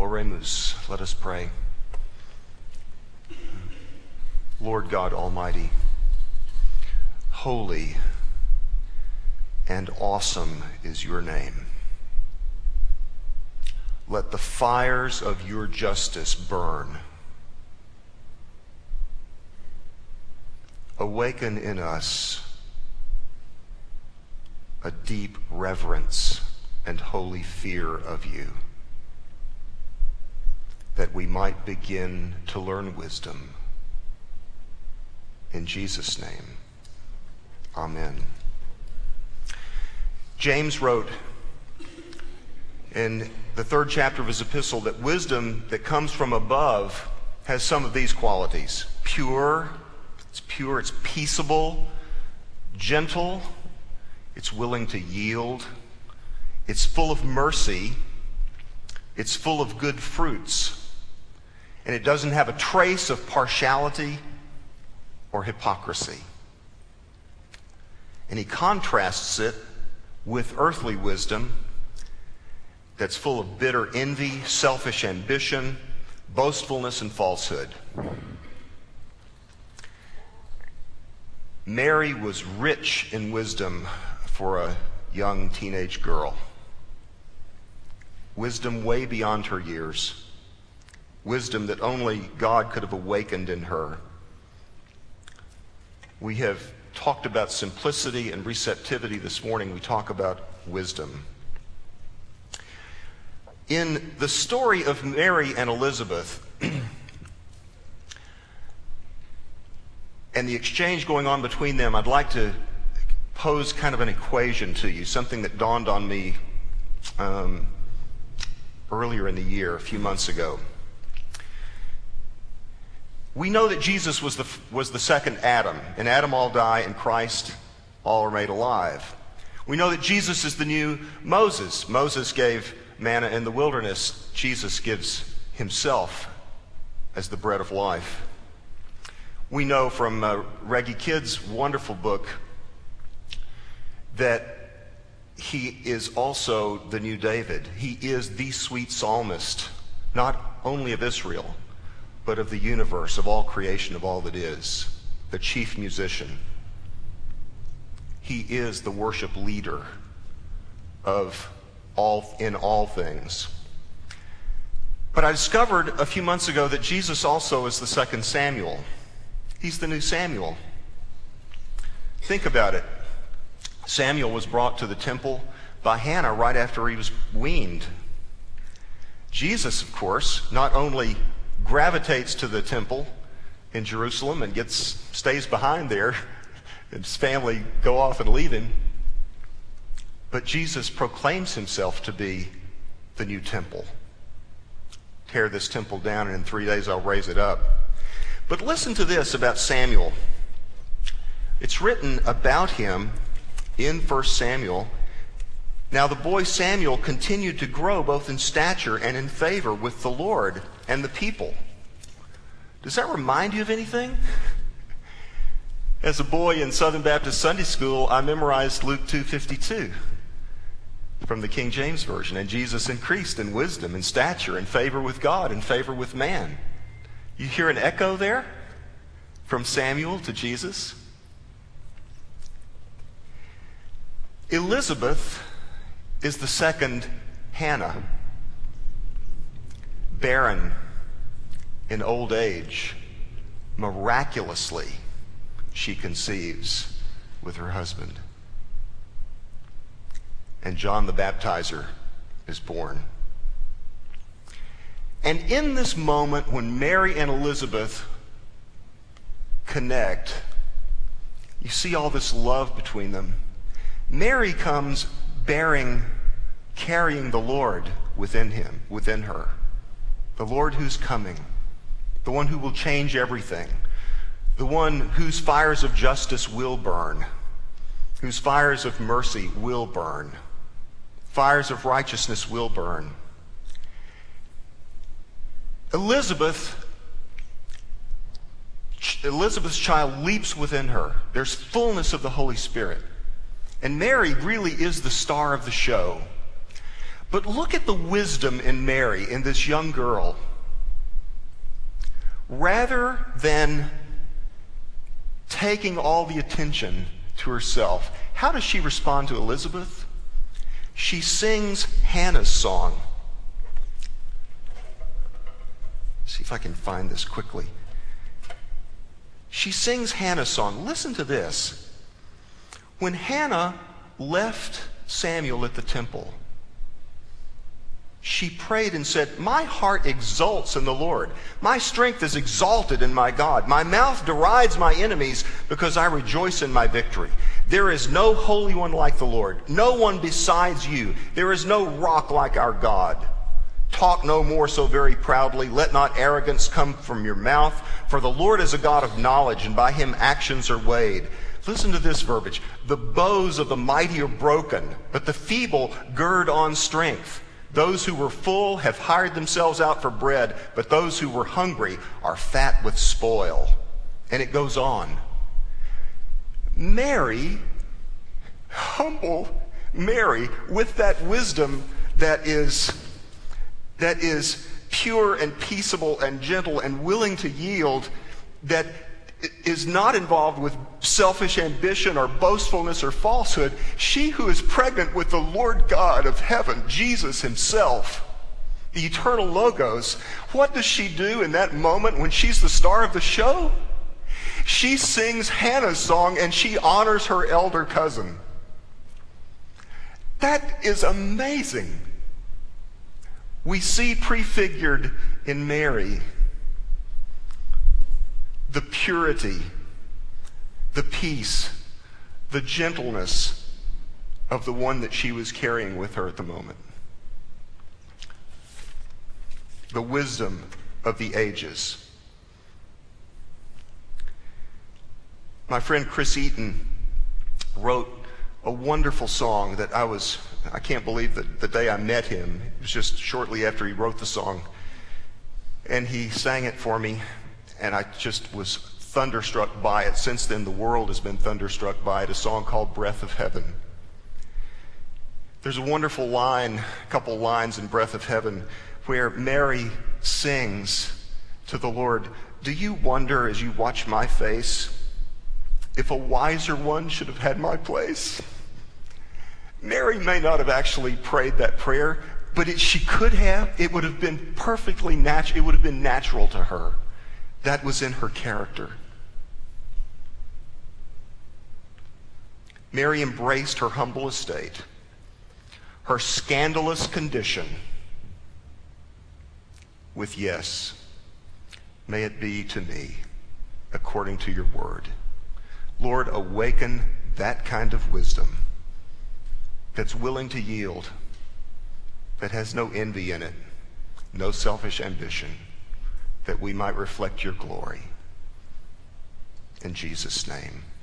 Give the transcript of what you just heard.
Oremus. Let us pray. Lord God Almighty, holy and awesome is your name. Let the fires of your justice burn. Awaken in us a deep reverence and holy fear of you, that we might begin to learn wisdom. In Jesus' name, amen. James wrote in the 3rd chapter of his epistle that wisdom that comes from above has some of these qualities. Pure, it's peaceable, gentle, it's willing to yield, it's full of mercy, it's full of good fruits, and it doesn't have a trace of partiality or hypocrisy. And he contrasts it with earthly wisdom that's full of bitter envy, selfish ambition, boastfulness, and falsehood. Mary was rich in wisdom for a young teenage girl. Wisdom way beyond her years. Wisdom that only God could have awakened in her. We have talked about simplicity and receptivity this morning. We talk about wisdom. In the story of Mary and Elizabeth, and the exchange going on between them, I'd like to pose kind of an equation to you, something that dawned on me earlier in the year, a few months ago. We know that Jesus was the second Adam. In Adam all die, in Christ all are made alive. We know that Jesus is the new Moses. Moses gave manna in the wilderness. Jesus gives himself as the bread of life. We know from Reggie Kidd's wonderful book that he is also the new David. He is the sweet psalmist, not only of Israel, but of the universe, of all creation, of all that is, the chief musician. He is the worship leader in all things. But I discovered a few months ago that Jesus also is the second Samuel. He's the new Samuel. Think about it. Samuel was brought to the temple by Hannah right after he was weaned. Jesus, of course, not only gravitates to the temple in Jerusalem and stays behind there, and his family go off and leave him, but Jesus proclaims himself to be the new temple. Tear this temple down, and in 3 days I'll raise it up. But listen to this about Samuel. It's written about him in 1 Samuel. Now the boy Samuel continued to grow both in stature and in favor with the Lord and the people. Does that remind you of anything? As a boy in Southern Baptist Sunday School, I memorized Luke 2:52 from the King James Version. And Jesus increased in wisdom and stature and favor with God and favor with man. You hear an echo there from Samuel to Jesus? Elizabeth is the second Hannah, barren in old age. Miraculously, she conceives with her husband. And John the Baptizer is born. And in this moment when Mary and Elizabeth connect, you see all this love between them. Mary comes carrying the Lord within her. The Lord who's coming. The one who will change everything. The one whose fires of justice will burn. Whose fires of mercy will burn. Fires of righteousness will burn. Elizabeth's child leaps within her. There's fullness of the Holy Spirit. And Mary really is the star of the show. But look at the wisdom in Mary, in this young girl. Rather than taking all the attention to herself, how does she respond to Elizabeth? She sings Hannah's song. See if I can find this quickly. She sings Hannah's song. Listen to this. When Hannah left Samuel at the temple, she prayed and said, "My heart exults in the Lord. My strength is exalted in my God. My mouth derides my enemies because I rejoice in my victory. There is no holy one like the Lord, no one besides you. There is no rock like our God. Talk no more so very proudly. Let not arrogance come from your mouth. For the Lord is a God of knowledge, and by him actions are weighed." Listen to this verbiage. "The bows of the mighty are broken, but the feeble gird on strength. Those who were full have hired themselves out for bread, but those who were hungry are fat with spoil." And it goes on. Mary, humble Mary, with that wisdom that is pure and peaceable and gentle and willing to yield, that is not involved with selfish ambition or boastfulness or falsehood. She who is pregnant with the Lord God of heaven, Jesus himself, the eternal Logos, what does she do in that moment when she's the star of the show? She sings Hannah's song and she honors her elder cousin. That is amazing. We see prefigured in Mary the purity, the peace, the gentleness of the one that she was carrying with her at the moment. The wisdom of the ages. My friend Chris Eaton wrote a wonderful song that I can't believe that the day I met him, it was just shortly after he wrote the song, and he sang it for me. And I just was thunderstruck by it. Since then, the world has been thunderstruck by it. A song called Breath of Heaven. There's a wonderful line, a couple lines in Breath of Heaven, where Mary sings to the Lord, "Do you wonder as you watch my face if a wiser one should have had my place?" Mary may not have actually prayed that prayer, but she could have. It would have been perfectly natural. It would have been natural to her. That was in her character. Mary embraced her humble estate, her scandalous condition, with "Yes, may it be to me according to your word." Lord, awaken that kind of wisdom that's willing to yield, that has no envy in it, no selfish ambition, that we might reflect your glory. In Jesus' name.